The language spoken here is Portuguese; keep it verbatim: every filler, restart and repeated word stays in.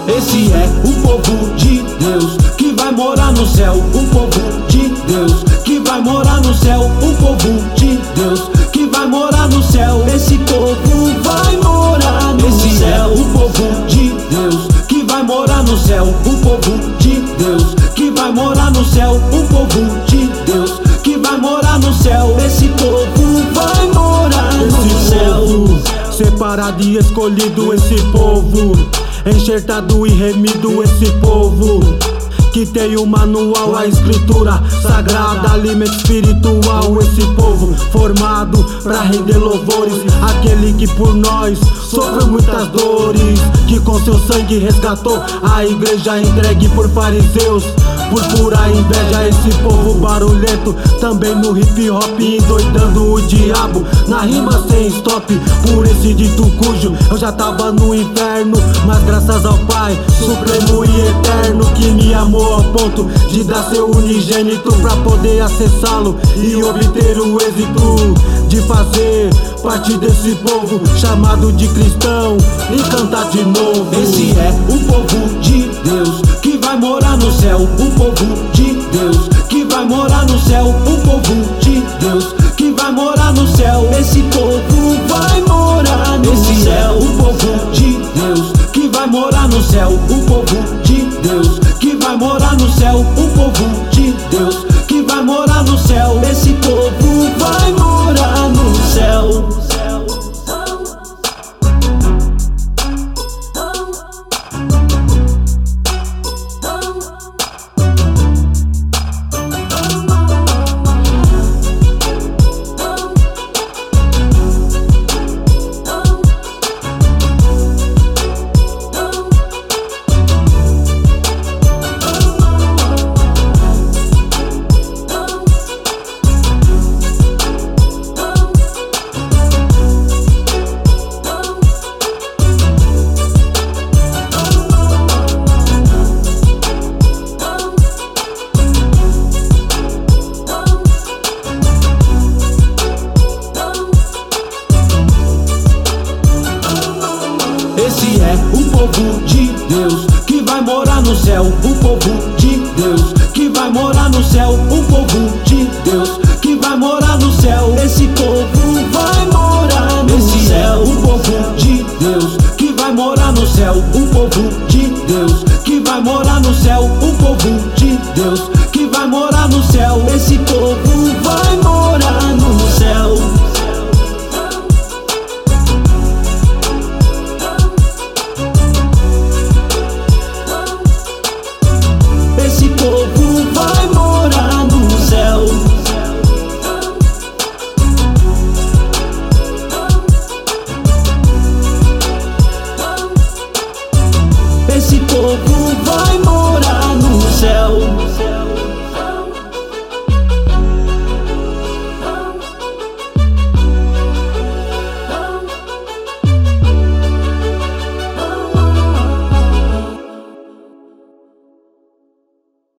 Esse é o povo de Deus que vai morar no céu. O povo de Deus que vai morar no céu. O povo de Deus que vai morar no céu. Esse povo vai morar no Esse céu. Esse é o povo de Deus que vai morar no céu. O povo de Deus que vai morar no céu. O povo de Deus que vai morar no céu. Esse povo vai morar no esse céu. Povo, separado e escolhido, esse povo enxertado e remido, esse povo que tem o manual, a escritura sagrada, alimento espiritual. Esse povo formado pra render louvores, aquele que por nós sofreu muitas dores, que com seu sangue resgatou a igreja entregue por fariseus, por pura inveja. Esse povo barulhento também no hip hop, endoidando o diabo na rima sem stop. Por esse dito cujo eu já tava no inferno, mas graças ao Pai supremo e eterno que me amou ao ponto de dar seu unigênito pra poder acessá-lo e obter o êxito de fazer parte desse povo chamado de cristão e cantar de novo. Esse é o povo de Deus que vai morar no céu. O povo de Deus que vai morar no céu. O povo de Deus que vai morar no céu. Esse povo vai morar no Esse céu. É o povo de Deus que vai morar no céu. O povo de Deus que vai morar no céu. O povo de Deus que vai morar no céu. Esse povo vai morar no céu. Esse é o povo de Deus que vai morar no céu. O povo de Deus que vai morar no céu. O povo de Deus que vai morar no céu. Esse povo vai morar no Esse céu. Esse é o povo de Deus que vai morar no céu. O povo de Deus que vai morar no céu. O povo de Deus que vai morar no céu. Esse povo vai morar